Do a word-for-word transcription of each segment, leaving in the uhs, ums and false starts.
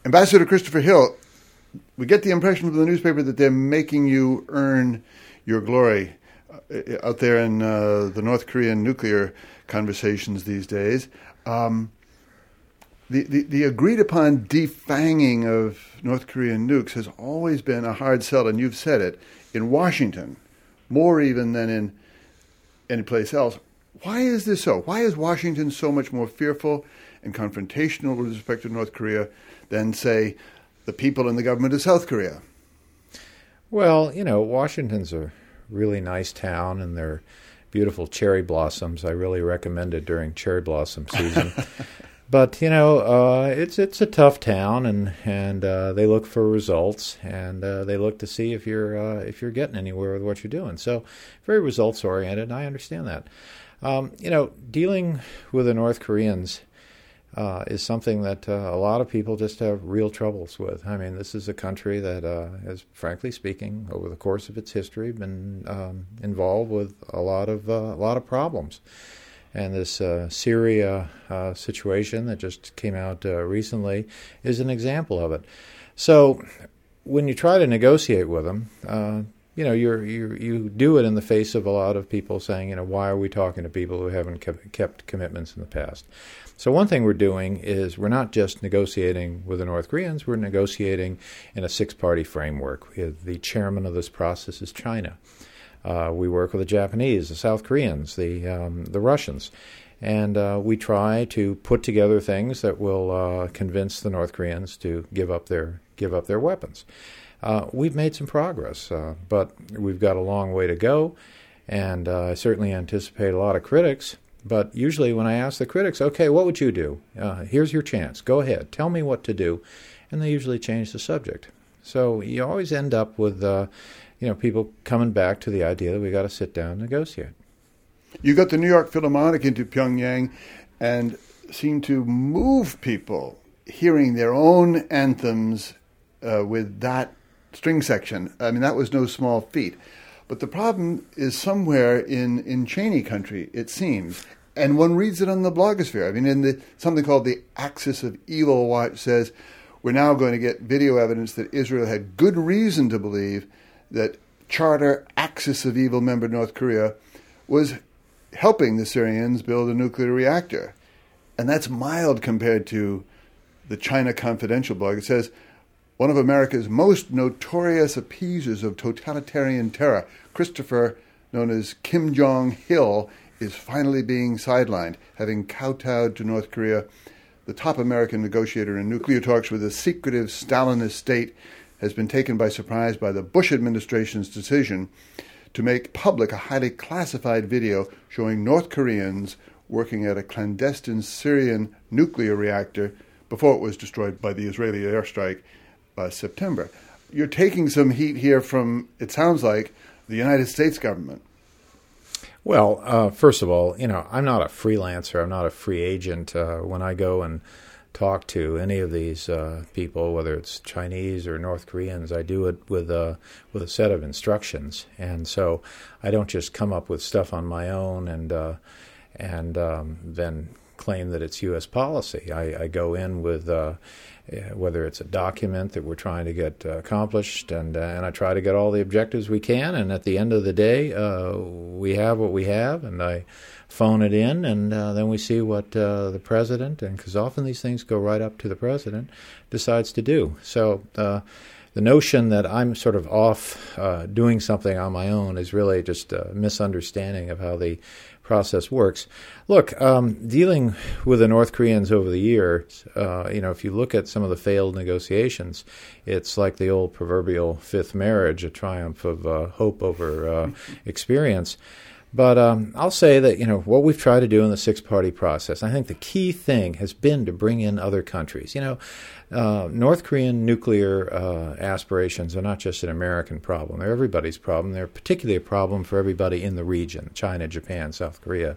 Ambassador Christopher Hill, we get the impression from the newspaper that they're making you earn your glory uh, out there in uh, the North Korean nuclear conversations these days. Um, the, the, the agreed-upon defanging of North Korean nukes has always been a hard sell, and you've said it, in Washington, more even than in any place else. Why is this so? Why is Washington so much more fearful and confrontational with respect to North Korea than, say, the people in the government of South Korea? Well, you know, Washington's a really nice town, and they're beautiful cherry blossoms. I really recommend it during cherry blossom season. But, you know, uh, it's it's a tough town, and and uh, they look for results, and uh, they look to see if you're uh, if you're getting anywhere with what you're doing. So, very results oriented. I understand that. Um, you know, dealing with the North Koreans uh, is something that uh, a lot of people just have real troubles with. I mean, this is a country that uh, has, frankly speaking, over the course of its history, been um, involved with a lot of uh, a lot of problems. And this uh, Syria uh, situation that just came out uh, recently is an example of it. So when you try to negotiate with them, uh, you know, you're, you you do it in the face of a lot of people saying, you know, why are we talking to people who haven't kept, kept commitments in the past? So one thing we're doing is we're not just negotiating with the North Koreans, we're negotiating in a six-party framework. We have the chairman of this process is China. Uh, we work with the Japanese, the South Koreans, the um, the Russians, and uh, we try to put together things that will uh, convince the North Koreans to give up their give up their weapons. Uh, we've made some progress, uh, but we've got a long way to go, and uh, I certainly anticipate a lot of critics. But usually, when I ask the critics, "Okay, what would you do? Uh, here's your chance. Go ahead, tell me what to do," and they usually change the subject. So you always end up with Uh, you know, people coming back to the idea that we got to sit down and negotiate. You got the New York Philharmonic into Pyongyang and seemed to move people hearing their own anthems uh, with that string section. I mean, that was no small feat. But the problem is somewhere in, in Cheney country, it seems. And one reads it on the blogosphere. I mean, in the something called the Axis of Evil Watch says, we're now going to get video evidence that Israel had good reason to believe that Charter Axis of Evil member North Korea was helping the Syrians build a nuclear reactor. And that's mild compared to the China Confidential blog. It says, one of America's most notorious appeasers of totalitarian terror, Christopher, known as Kim Jong-il, is finally being sidelined, having kowtowed to North Korea. The top American negotiator in nuclear talks with a secretive Stalinist state has been taken by surprise by the Bush administration's decision to make public a highly classified video showing North Koreans working at a clandestine Syrian nuclear reactor before it was destroyed by the Israeli airstrike last September. You're taking some heat here from, it sounds like, the United States government. Well, uh, first of all, you know, I'm not a freelancer. I'm not a free agent. Uh, when I go and talk to any of these uh, people, whether it's Chinese or North Koreans, I do it with a with a set of instructions, and so I don't just come up with stuff on my own and uh, and um, then claim that it's U S policy. I, I go in with uh, whether it's a document that we're trying to get uh, accomplished, and uh, and I try to get all the objectives we can, and at the end of the day, uh, we have what we have, and I phone it in, and uh, then we see what uh, the president, and because often these things go right up to the president, decides to do. So uh, the notion that I'm sort of off uh, doing something on my own is really just a misunderstanding of how the process works. Look, um, dealing with the North Koreans over the years, uh, you know, if you look at some of the failed negotiations, it's like the old proverbial fifth marriage, a triumph of uh, hope over uh, experience. But um, I'll say that, you know, what we've tried to do in the six-party process, I think the key thing has been to bring in other countries. You know, uh, North Korean nuclear uh, aspirations are not just an American problem. They're everybody's problem. They're particularly a problem for everybody in the region, China, Japan, South Korea.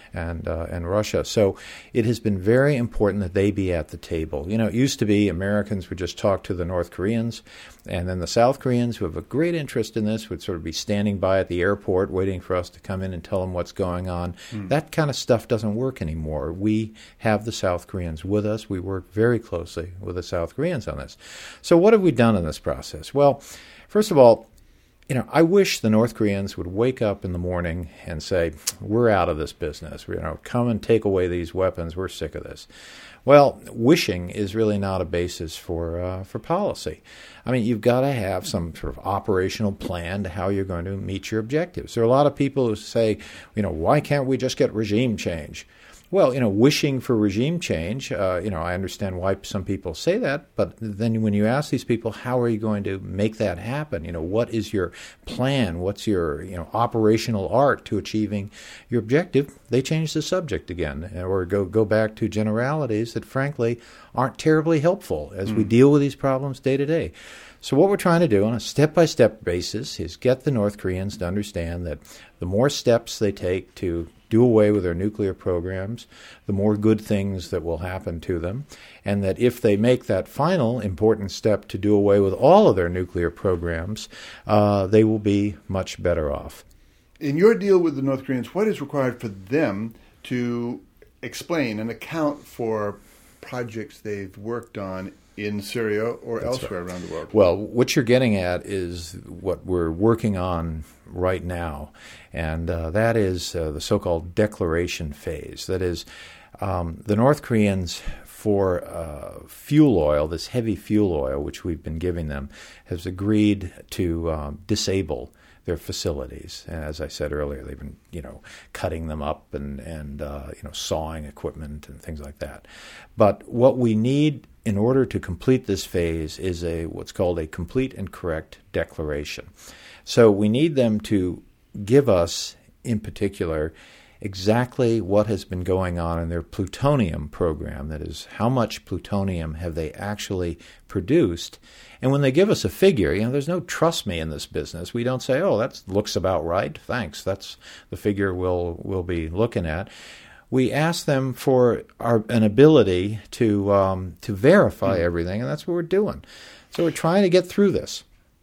and uh, and Russia. So it has been very important that they be at the table. You know, it used to be Americans would just talk to the North Koreans, and then the South Koreans, who have a great interest in this, would sort of be standing by at the airport waiting for us to come in and tell them what's going on. Mm. That kind of stuff doesn't work anymore. We have the South Koreans with us. We work very closely with the South Koreans on this. So what have we done in this process? Well, first of all, you know, I wish the North Koreans would wake up in the morning and say, we're out of this business. You know, come and take away these weapons. We're sick of this. Well, wishing is really not a basis for uh, for policy. I mean, you've got to have some sort of operational plan to how you're going to meet your objectives. There are a lot of people who say, you know, why can't we just get regime change? Well, you know, wishing for regime change, uh, you know, I understand why some people say that, but then when you ask these people, how are you going to make that happen? You know, what is your plan? What's your, you know, operational art to achieving your objective? They change the subject again, or go, go back to generalities that, frankly, aren't terribly helpful as mm. we deal with these problems day to day. So what we're trying to do on a step-by-step basis is get the North Koreans to understand that the more steps they take to do away with their nuclear programs, the more good things that will happen to them, and that if they make that final important step to do away with all of their nuclear programs, uh, they will be much better off. In your deal with the North Koreans, what is required for them to explain and account for projects they've worked on in Syria or That's elsewhere right. around the world? Well, what you're getting at is what we're working on right now, and uh, that is uh, the so-called declaration phase. That is, um, the North Koreans, for uh, fuel oil, this heavy fuel oil, which we've been giving them, has agreed to um, disable their facilities. And as I said earlier, they've been, you know, cutting them up and, and uh, you know, sawing equipment and things like that. But what we need in order to complete this phase is a what's called a complete and correct declaration. So we need them to give us, in particular, exactly what has been going on in their plutonium program. That is, how much plutonium have they actually produced? And when they give us a figure, you know, there's no trust me in this business. We don't say, oh, that looks about right. Thanks. That's the figure we'll we'll be looking at. We ask them for our, an ability to um, to verify everything, and that's what we're doing. So we're trying to get through this.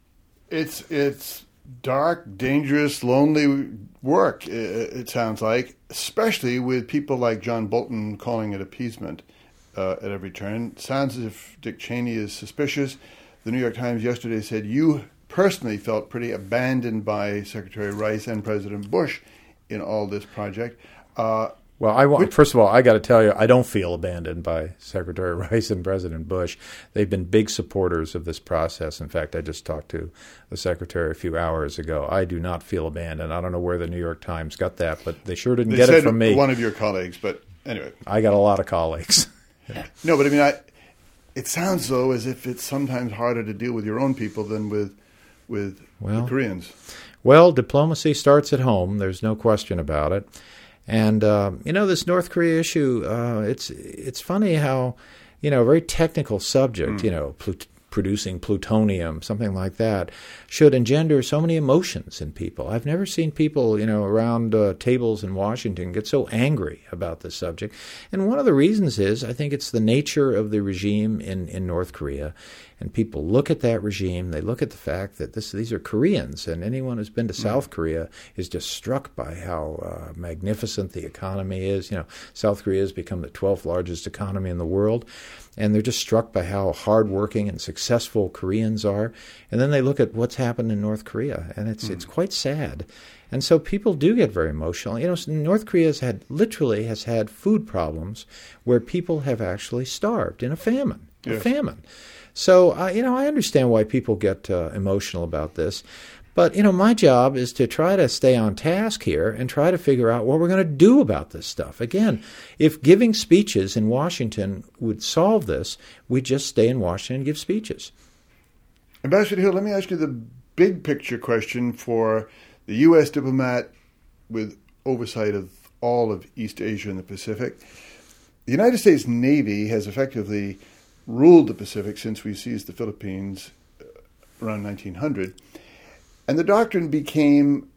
It's it's dark, dangerous, lonely work, it sounds like, especially with people like John Bolton calling it appeasement uh, at every turn. Sounds as if Dick Cheney is suspicious. The New York Times yesterday said you personally felt pretty abandoned by Secretary Rice and President Bush in all this project. Uh, Well, I want, first of all, I got to tell you, I don't feel abandoned by Secretary Rice and President Bush. They've been big supporters of this process. In fact, I just talked to the Secretary a few hours ago. I do not feel abandoned. I don't know where the New York Times got that, but they sure didn't they get said it from me. One of your colleagues, but anyway. I got a lot of colleagues. No, but I mean, I, it sounds, though, as if it's sometimes harder to deal with your own people than with, with well, the Koreans. Well, diplomacy starts at home. There's no question about it. And, uh, you know, this North Korea issue, uh, it's it's funny how, you know, a very technical subject, mm. you know, plut- producing plutonium, something like that, should engender so many emotions in people. I've never seen people, you know, around uh, tables in Washington get so angry about this subject. And one of the reasons is, I think it's the nature of the regime in, in North Korea. And people look at that regime, they look at the fact that this, these are Koreans, and anyone who's been to South Korea is just struck by how uh, magnificent the economy is. You know, South Korea has become the twelfth largest economy in the world, and they're just struck by how hardworking and successful Koreans are. And then they look at what's happened in North Korea, and it's mm. it's quite sad. And so people do get very emotional. You know, North Korea has had, literally has had food problems where people have actually starved in a famine, yes. a famine. So, uh, you know, I understand why people get uh, emotional about this. But, you know, my job is to try to stay on task here and try to figure out what we're going to do about this stuff. Again, if giving speeches in Washington would solve this, we'd just stay in Washington and give speeches. Ambassador Hill, let me ask you the big picture question for the U S diplomat with oversight of all of East Asia and the Pacific. The United States Navy has effectively ruled the Pacific since we seized the Philippines around nineteen hundred. And the doctrine became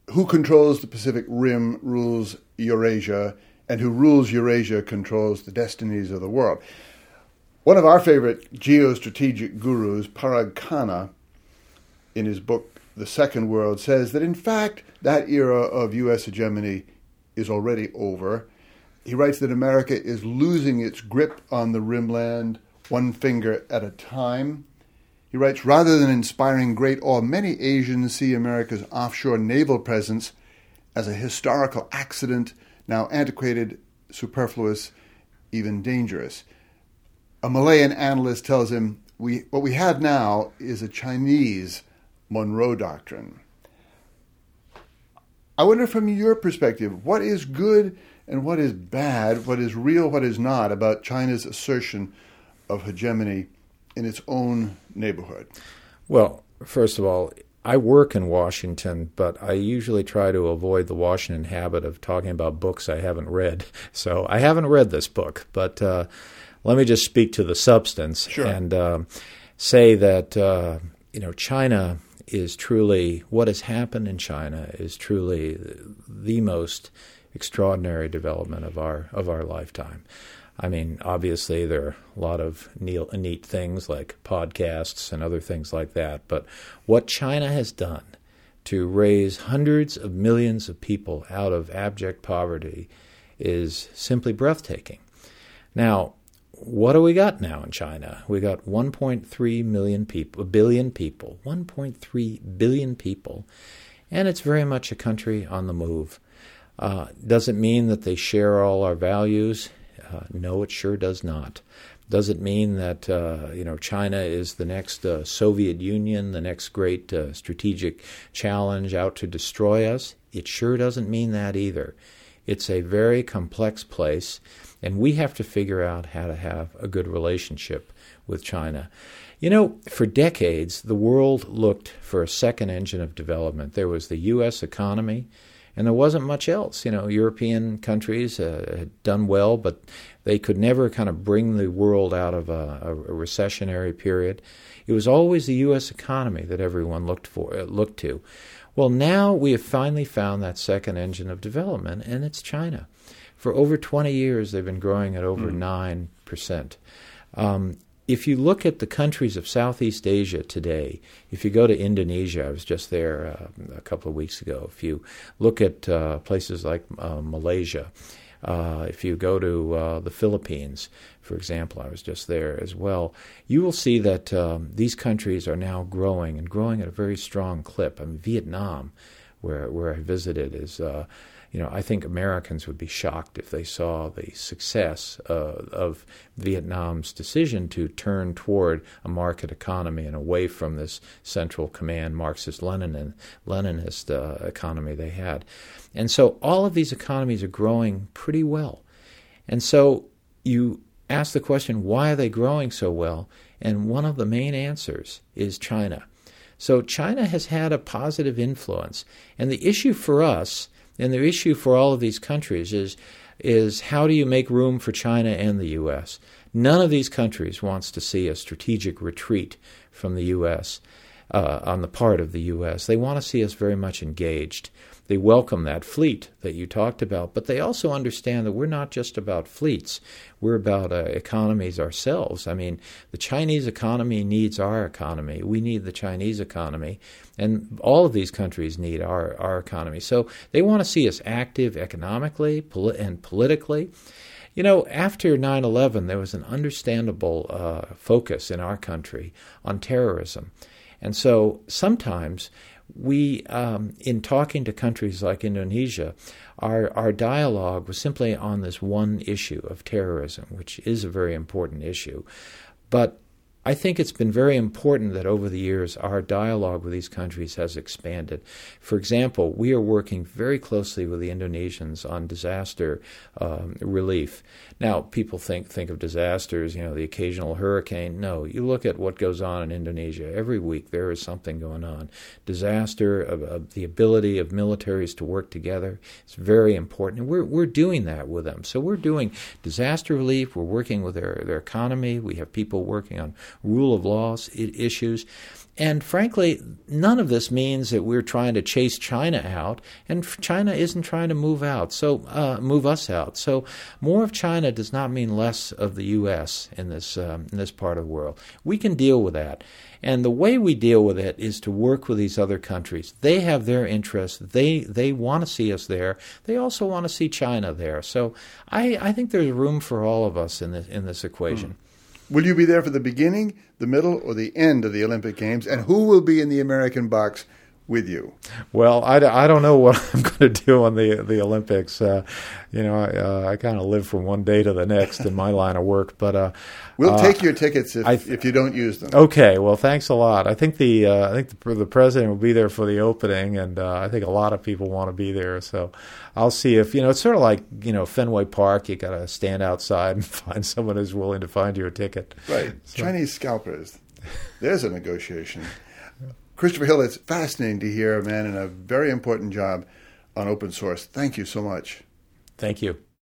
who controls the Pacific Rim rules Eurasia, and who rules Eurasia controls the destinies of the world. One of our favorite geostrategic gurus, Parag Khanna, in his book The Second World, says that in fact that era of U S hegemony is already over. He writes that America is losing its grip on the rimland one finger at a time. He writes, rather than inspiring great awe, many Asians see America's offshore naval presence as a historical accident, now antiquated, superfluous, even dangerous. A Malayan analyst tells him, we, what we have now is a Chinese Monroe Doctrine. I wonder from your perspective, what is good and what is bad, what is real, what is not, about China's assertion of hegemony in its own neighborhood? Well, first of all, I work in Washington, but I usually try to avoid the Washington habit of talking about books I haven't read. So I haven't read this book, but uh, let me just speak to the substance. Sure. And uh, say that uh, you know China is truly, what has happened in China is truly the most extraordinary development of our of our lifetime. I mean, obviously there are a lot of neat things like podcasts and other things like that, but what China has done to raise hundreds of millions of people out of abject poverty is simply breathtaking. Now, what do we got now in China? We got one point three million people, a billion people, one point three billion people, and it's very much a country on the move. Uh, does it mean that they share all our values? Uh, no, it sure does not. Does it mean that uh, you know China is the next uh, Soviet Union, the next great uh, strategic challenge out to destroy us? It sure doesn't mean that either. It's a very complex place, and we have to figure out how to have a good relationship with China. You know, for decades, the world looked for a second engine of development. There was the U S economy, and there wasn't much else. You know, European countries uh, had done well, but they could never kind of bring the world out of a, a recessionary period. It was always the U S economy that everyone looked for, uh, looked to. Well, now we have finally found that second engine of development, and it's China. For over twenty years, they've been growing at over mm. nine percent. Um, if you look at the countries of Southeast Asia today, if you go to Indonesia, I was just there uh, a couple of weeks ago. If you look at uh, places like uh, Malaysia, uh, if you go to uh, the Philippines, for example, I was just there as well, you will see that um, these countries are now growing and growing at a very strong clip. I mean, Vietnam, where where I visited, is uh, you know, I think Americans would be shocked if they saw the success uh, of Vietnam's decision to turn toward a market economy and away from this central command Marxist Lenin Leninist uh, economy they had. And so all of these economies are growing pretty well. And so you ask the question, why are they growing so well? And one of the main answers is China. So China has had a positive influence. And the issue for us, and the issue for all of these countries, is is how do you make room for China and the U S? None of these countries wants to see a strategic retreat from the U S uh, on the part of the U S. They want to see us very much engaged. They welcome that fleet that you talked about, but they also understand that we're not just about fleets. We're about uh, economies ourselves. I mean, the Chinese economy needs our economy. We need the Chinese economy. And all of these countries need our, our economy. So they want to see us active economically poli- and politically. You know, after nine eleven, there was an understandable uh, focus in our country on terrorism. And so sometimes we, um, in talking to countries like Indonesia, our, our dialogue was simply on this one issue of terrorism, which is a very important issue. But I think it's been very important that over the years our dialogue with these countries has expanded. For example, we are working very closely with the Indonesians on disaster um, relief. Now, people think think of disasters, you know, the occasional hurricane. No, you look at what goes on in Indonesia. Every week there is something going on. Disaster, of, of the ability of militaries to work together is very important. And we're we're doing that with them. So we're doing disaster relief. We're working with their, their economy. We have people working on rule of laws issues. And frankly, none of this means that we're trying to chase China out, and China isn't trying to move out, so uh, move us out. So more of China does not mean less of the U S in this um, in this part of the world. We can deal with that. And the way we deal with it is to work with these other countries. They have their interests. They they want to see us there. They also want to see China there. So I, I think there's room for all of us in this, in this equation. Hmm. Will you be there for the beginning, the middle, or the end of the Olympic Games? And who will be in the American box with you? Well, I, I don't know what I'm going to do on the the Olympics. Uh, you know, I, uh, I kind of live from one day to the next in my line of work. But uh, we'll uh, take your tickets if, th- if you don't use them. Okay. Well, thanks a lot. I think the uh, I think the, the president will be there for the opening, and uh, I think a lot of people want to be there. So I'll see if you know. It's sort of like you know Fenway Park. You got to stand outside and find someone who's willing to find you a ticket. Right. So. Chinese scalpers. There's a negotiation. Christopher Hill, it's fascinating to hear a man in a very important job on open source. Thank you so much. Thank you.